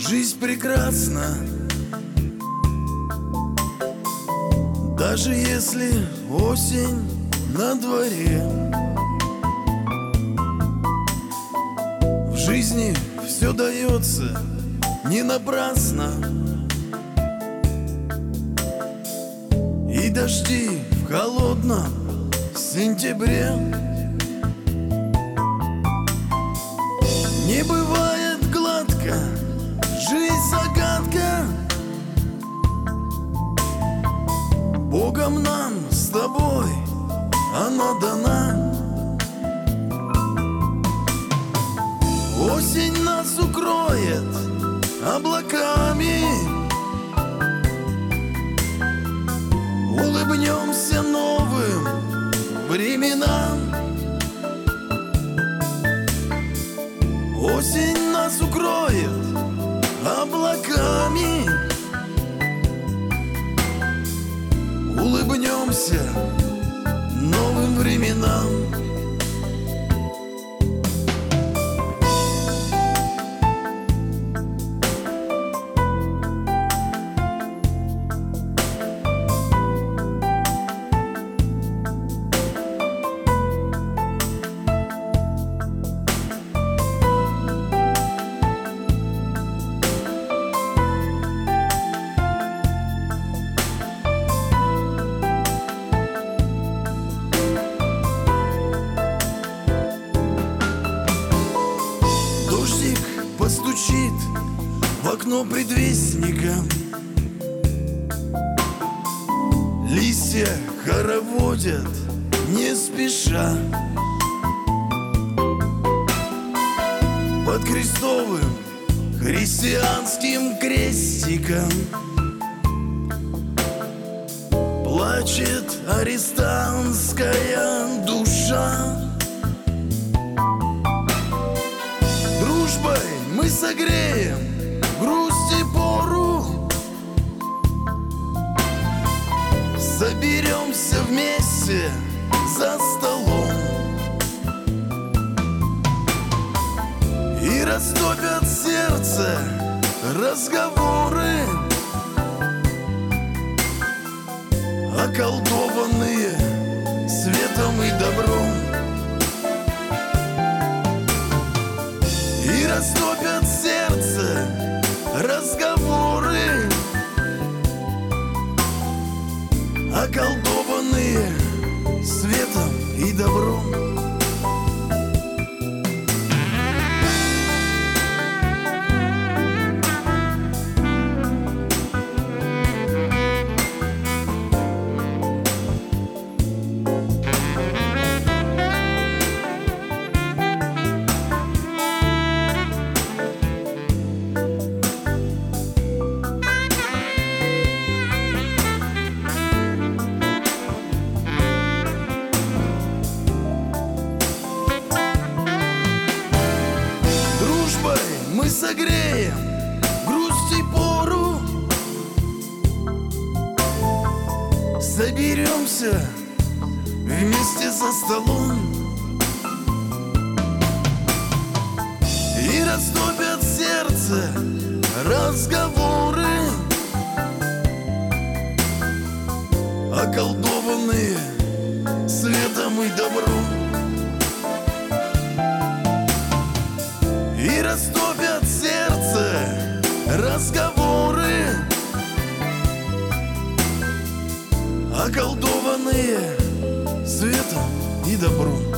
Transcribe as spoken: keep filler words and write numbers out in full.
Жизнь прекрасна, даже если осень на дворе. В жизни все дается не напрасно, и дожди в холодном сентябре. Не бывает гладко, жизнь загадка. Богом нам с тобой она дана. Осень нас укроет облаками, улыбнемся новым временам. Осень нас укроет облаками, улыбнемся новым временам. Дождик постучит в окно предвестника, листья хороводят не спеша. Под крестовым христианским крестиком плачет арестантская душа. Дружбой мы согреем грусть и пору, соберемся вместе за столом и растопят сердце разговоры, околдованные светом и добром. И растопят сердце разговоры, околдованные светом и добром. Мы согреем грусть и пору, соберемся вместе за столом и растопят сердце разговоры, околдованные светом и добром. И растопят сердце разговоры, околдованные светом и добром.